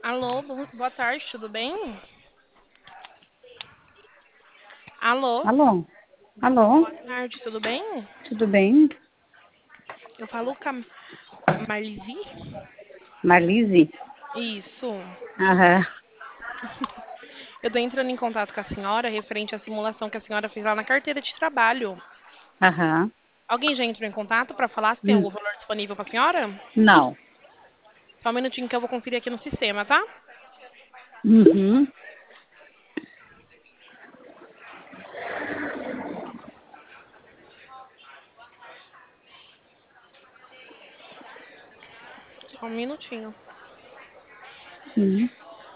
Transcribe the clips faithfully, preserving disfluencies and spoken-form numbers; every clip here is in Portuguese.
Alô, bo- boa tarde, tudo bem? Alô, Alô? Alô? boa tarde, tudo bem? Tudo bem? Eu falo com a Marlisi? Marlise? Isso. Aham, Eu tô entrando em contato com a senhora referente à simulação que a senhora fez lá na carteira de trabalho. aham. Alguém já entrou em contato para falar se tem Hum, algum valor disponível para a senhora? Não. Só um minutinho que eu vou conferir aqui no sistema, tá? Uhum. Só um minutinho. Sim.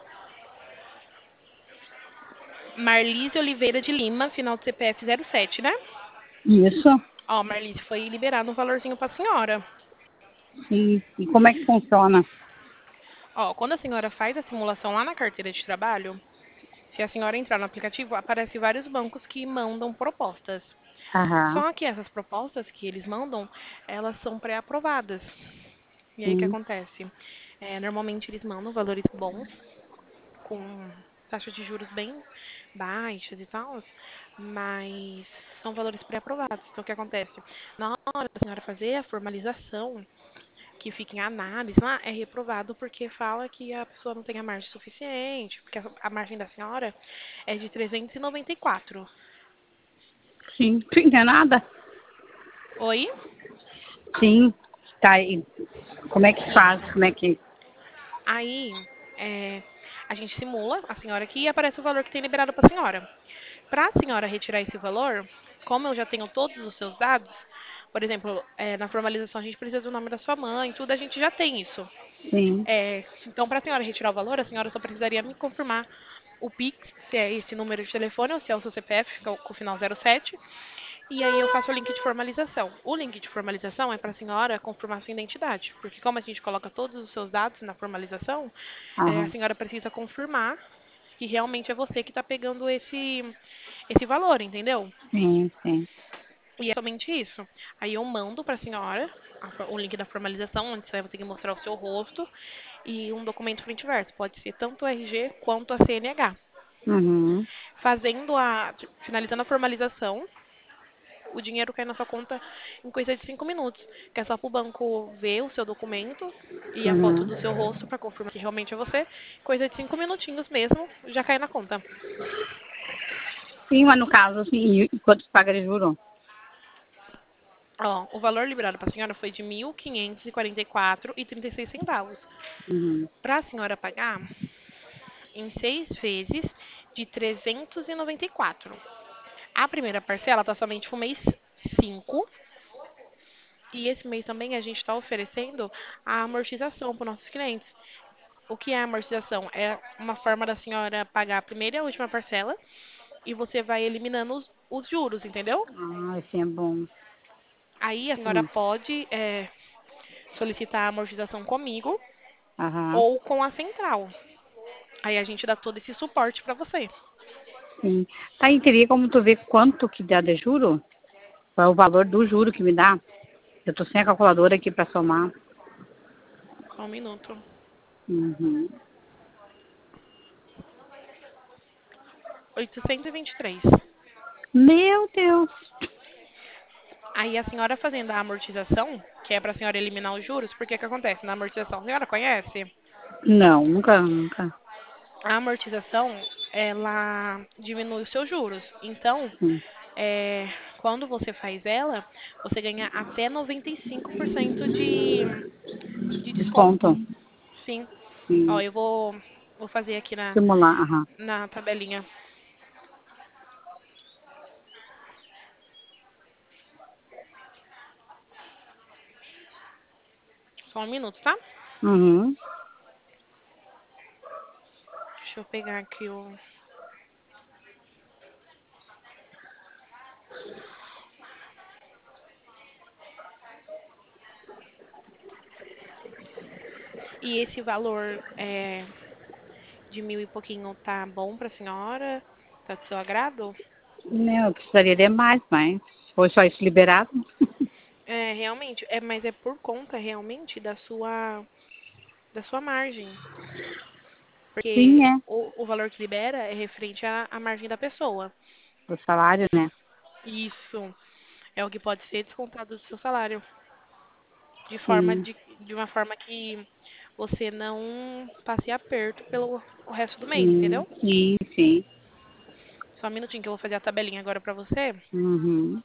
Marlise Oliveira de Lima, final do C P F zero sete, né? Isso. Ó, Marlise, foi liberado um valorzinho para a senhora. Sim. E como é que funciona? Ó, quando a senhora faz a simulação lá na carteira de trabalho, se a senhora entrar no aplicativo, aparece vários bancos que mandam propostas. Aham. Só que essas propostas que eles mandam, elas são pré-aprovadas. E aí o que Sim. acontece? É, normalmente eles mandam valores bons, com taxas de juros bem baixas e tal, mas são valores pré-aprovados. Então o que acontece? Na hora da senhora fazer a formalização, que fica em análise lá, é reprovado porque fala que a pessoa não tem a margem suficiente, porque a, a margem da senhora é de trezentos e noventa e quatro. Sim. Sim, não é nada? Oi? Sim. Tá aí. Como é que faz? Isso. Como é que... Aí, é, a gente simula a senhora aqui e aparece o valor que tem liberado para a senhora. Para a senhora retirar esse valor, como eu já tenho todos os seus dados, por exemplo, é, na formalização a gente precisa do nome da sua mãe, tudo a gente já tem isso. Sim. É, então, para a senhora retirar o valor, a senhora só precisaria me confirmar o Pix, se é esse número de telefone ou se é o seu C P F, que é o- com o final zero sete. E aí eu faço o link de formalização. O link de formalização é para a senhora confirmar sua identidade, porque como a gente coloca todos os seus dados na formalização, é, a Aham. senhora precisa confirmar que realmente é você que está pegando esse, esse valor, entendeu? Sim, sim. E é somente isso. Aí eu mando para a senhora a for- o link da formalização, onde você vai ter que mostrar o seu rosto e um documento frente e verso. Pode ser tanto o R G quanto a C N H. Uhum. Fazendo a, finalizando a formalização, o dinheiro cai na sua conta em coisa de cinco minutos. Que é só para o banco ver o seu documento e a foto Uhum. do seu rosto para confirmar que realmente é você. Coisa de cinco minutinhos mesmo, já cai na conta. Sim, mas no caso, assim, e quanto se paga de juro? Ó, o valor liberado para a senhora foi de mil quinhentos e quarenta e quatro e trinta e seis centavos. Uhum. Para a senhora pagar em seis vezes de trezentos e noventa e quatro. A primeira parcela está somente para o mês cinco. E esse mês também a gente está oferecendo a amortização para os nossos clientes. O que é a amortização? É uma forma da senhora pagar a primeira e a última parcela e você vai eliminando os, os juros, entendeu? Ah, assim é bom. Aí a senhora Sim. pode é, solicitar a amortização comigo Aham. ou com a central. Aí a gente dá todo esse suporte para você. Sim. Tá aí, teria como tu ver quanto que dá de juro? Qual é o valor do juro que me dá? Eu tô sem a calculadora aqui para somar. Só um minuto. Uhum. oitocentos e vinte e três. Meu Deus. Aí a senhora fazendo a amortização, que é para a senhora eliminar os juros, porque que acontece na amortização? A senhora conhece? Não, nunca, nunca. A amortização, ela diminui os seus juros. Então, Sim. é, quando você faz ela, você ganha até noventa e cinco por cento de, de Desconto. desconto. Sim. Ó, Sim. eu vou, vou fazer aqui na, Simular, aham. na tabelinha. Só um minuto, tá? Uhum. Deixa eu pegar aqui o. E esse valor é, de mil e pouquinho tá bom pra senhora? Tá do seu agrado? Não, eu precisaria de mais, mas foi só isso liberado? É, realmente, é, mas é por conta realmente da sua da sua margem. Sim, Porque é. o, o valor que libera é referente à, à margem da pessoa. Do salário, né? Isso é o que pode ser descontado do seu salário. De forma Sim, de, de uma forma que você não passe aperto pelo o resto do mês, sim, entendeu? sim, sim. Só um minutinho que eu vou fazer a tabelinha agora pra você. Uhum.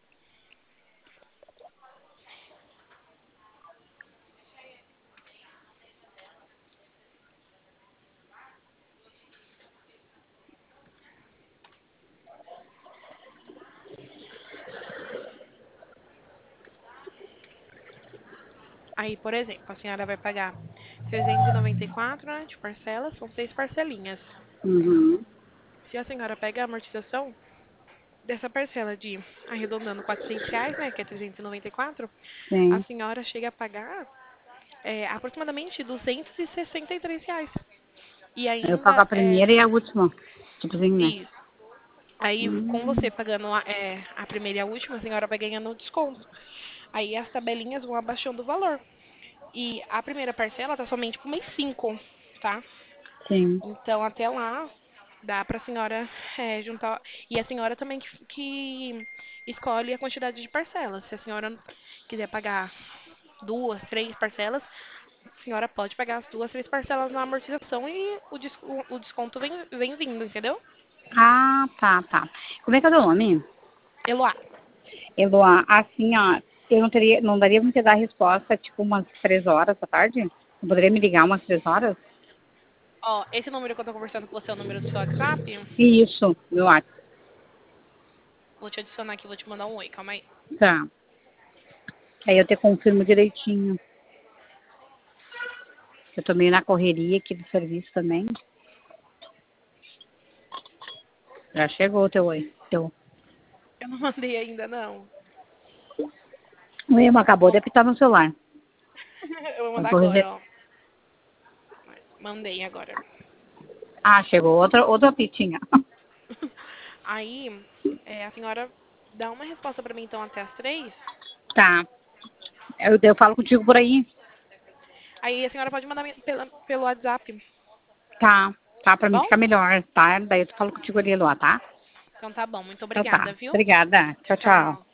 Aí, por exemplo, a senhora vai pagar trezentos e noventa e quatro, né, de parcelas, são seis parcelinhas. Uhum. Se a senhora pega a amortização dessa parcela de, arredondando, quatrocentos reais, né, que é trezentos e noventa e quatro, a Sim. senhora chega a pagar é, aproximadamente duzentos e sessenta e três reais. E Eu pago ainda, a é, primeira e a última. Tipo assim, né? isso. Aí, com Hum, você pagando a, é, a primeira e a última, a senhora vai ganhando desconto. Aí as tabelinhas vão abaixando o valor. E a primeira parcela tá somente pro mês cinco, tá? sim. Então, até lá, dá pra senhora é, juntar. E a senhora também que, que escolhe a quantidade de parcelas. Se a senhora quiser pagar duas, três parcelas, a senhora pode pagar as duas, três parcelas na amortização e o, des- o- o desconto vem, vem vindo, entendeu? Ah, tá, tá. Como é que é o teu nome? Eloá, Eloá, assim, ó, eu não teria, não daria pra me te dar a resposta, tipo, umas três horas da tarde? Não poderia me ligar umas três horas? ó, esse número que eu tô conversando com você é o número do seu WhatsApp? Isso, meu WhatsApp. Vou te adicionar aqui, vou te mandar um oi, calma aí. Tá. Aí eu te confirmo direitinho. Eu tô meio na correria aqui do serviço também. Já chegou o teu oi. Teu. Eu não mandei ainda, não. O Ema acabou de Vou- apitar no celular. Eu vou Eu mandar tô rece- agora, ó. Mandei agora. Ah, chegou outra, outra apitinha. Aí, é, a senhora dá uma resposta pra mim, então, até as três. Tá. Eu, eu falo contigo por aí. Aí a senhora pode mandar me- pela, pelo WhatsApp, Tá. Tá, pra tá mim bom? ficar melhor, tá? Daí eu falo contigo ali, Lua, tá? Então tá bom. Muito Então obrigada, tá. viu? Obrigada. Tchau, tchau. Tchau.